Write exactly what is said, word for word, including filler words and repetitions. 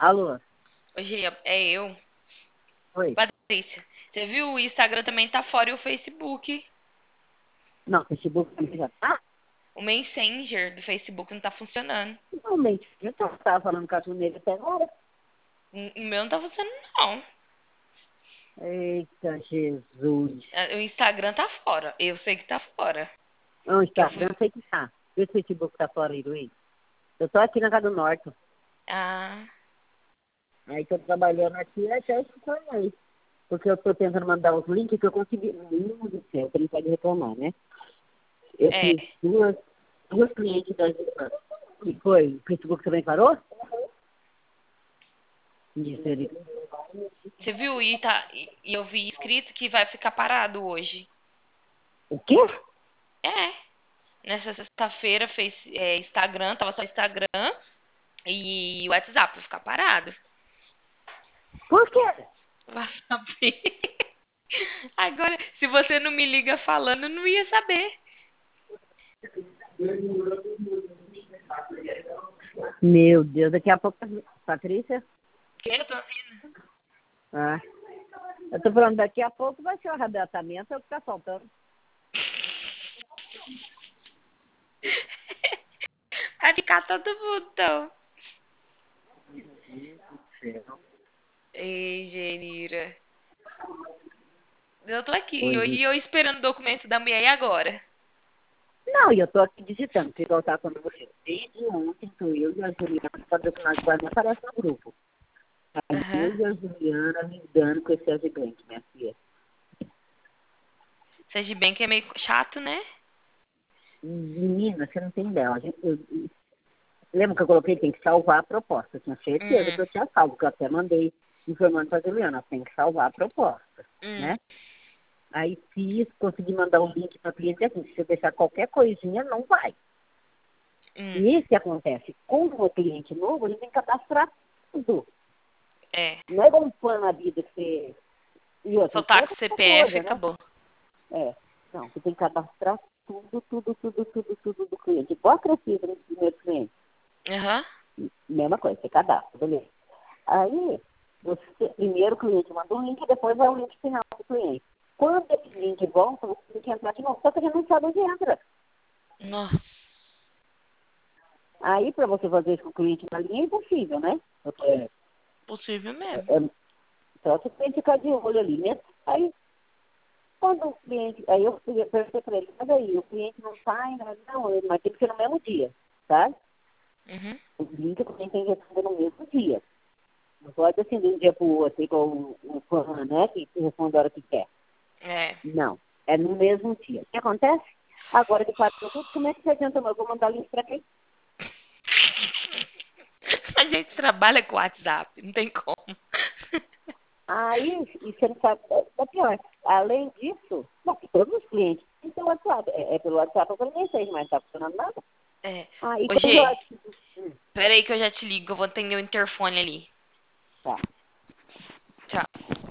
Alô? Hoje é eu. Oi? Patrícia, você viu? O Instagram também tá fora e o Facebook. Não, Facebook também já tá? O Messenger do Facebook não tá funcionando. Realmente, eu tava falando com a Juneira até agora. O o meu não tá funcionando, não. Eita, Jesus. É, o Instagram tá fora. Eu sei que tá fora. O Que eu Instagram fui. sei que tá. E o Facebook tá fora aí, Luiz? Eu tô aqui na Casa do Norte. Ah, Aí tô trabalhando aqui até que aí. Porque eu tô tentando mandar os links que eu consegui. Meu Deus do céu, você não pode reclamar, né? Eu é. fiz duas, duas clientes das. E foi? O Facebook também parou? Disse ele. Você viu? E, tá, e e eu vi escrito que vai ficar parado hoje. O quê? É. Nessa sexta-feira fez é, Instagram, tava só Instagram e o WhatsApp vai ficar parado. Por quê? Vai saber. Agora, se você não me liga falando, eu não ia saber. Meu Deus, daqui a pouco. Patrícia? Que? Eu tô ouvindo. Ah. Eu tô falando, daqui a pouco vai ser o arrebatamento, é o que tá faltando. Vai ficar todo mundo, então. Ei, Genira. Eu tô aqui. Pois E é. eu esperando o documento da mulher e agora? Não, e eu tô aqui digitando, porque igual eu tava falando com você. Desde ontem, tô eu e a Juliana, para que nós quase nem aparece no grupo. Aí eu Aham. e a Juliana lidando com esse agigante, minha filha. Seja bem que é meio chato, né? Menina, você não tem ideia. A gente- eu- eu- lembra que eu coloquei tem que salvar a proposta? Eu tinha certeza que Hum, eu tinha salvo, que eu até mandei informando pra Juliana, tem que salvar a proposta, hum, né? Aí fiz, consegui mandar um link para cliente assim, se você deixar qualquer coisinha, não vai. hum. E isso que acontece, com o cliente novo, ele tem que cadastrar tudo. É. Não é igual um plano na vida que você. E outra, isso Soltar é com o outra C P F e coisa, né? acabou. É. Não, você tem que cadastrar tudo, tudo, tudo, tudo, tudo do cliente. Igual a Crefisa no primeiro cliente. Aham. Mesma coisa, você cadastra, beleza. Aí, você, primeiro o cliente manda um link e depois vai o link final do cliente. Quando esse link volta, você tem que entrar de novo. Só que a gente não sabe onde entra. Nossa. Aí, para você fazer isso com o cliente na linha, é impossível, né? Porque é, Possível mesmo. é, só você tem que ficar de olho ali, né? Aí, quando o cliente... Aí eu perguntei para ele, mas aí, o cliente não sai, não, não, mas tem que ser no mesmo dia, tá? Uhum. O link também tem que responder no mesmo dia. Não pode assim de um dia para o outro, igual o, o fã, né? Que responde a hora que quer. É. Não, é no mesmo dia. O que acontece? Agora que parou tudo, como é que você adianta? Eu vou mandar link para quem? A gente trabalha com WhatsApp, não tem como. Aí, e você não sabe, é, é pior. Além disso, não, todos os clientes têm pelo WhatsApp. É, é pelo WhatsApp, eu falei, nem sei, mas não está funcionando nada. É. Aí, Ô, quando G, eu... Hum, peraí que eu já te ligo. Eu vou atender o interfone ali. tá. Tchau.